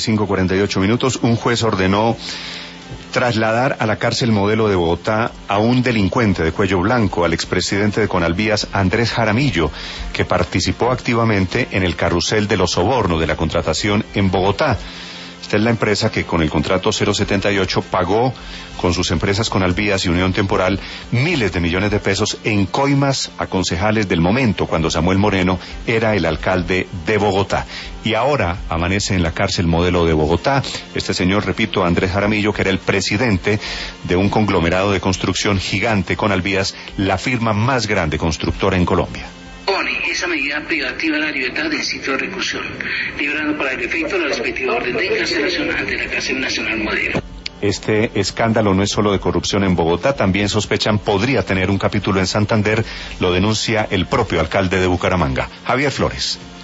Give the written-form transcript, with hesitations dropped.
5:48. Un juez ordenó trasladar a la cárcel Modelo de Bogotá a un delincuente de cuello blanco, al expresidente de Conalvías, Andrés Jaramillo, que participó activamente en el carrusel de los sobornos de la contratación en Bogotá. Esta es la empresa que con el contrato 078 pagó con sus empresas Conalvías y Unión Temporal miles de millones de pesos en coimas a concejales del momento, cuando Samuel Moreno era el alcalde de Bogotá. Y ahora amanece en la cárcel Modelo de Bogotá este señor, repito, Andrés Jaramillo, que era el presidente de un conglomerado de construcción gigante, Conalvías, la firma más grande constructora en Colombia. Esa medida privativa de la libertad del sitio de reclusión, librando para el efecto la respectiva orden de encarcelación ante la cárcel nacional Modelo. Este escándalo no es solo de corrupción en Bogotá, también sospechan podría tener un capítulo en Santander, lo denuncia el propio alcalde de Bucaramanga, Javier Flores.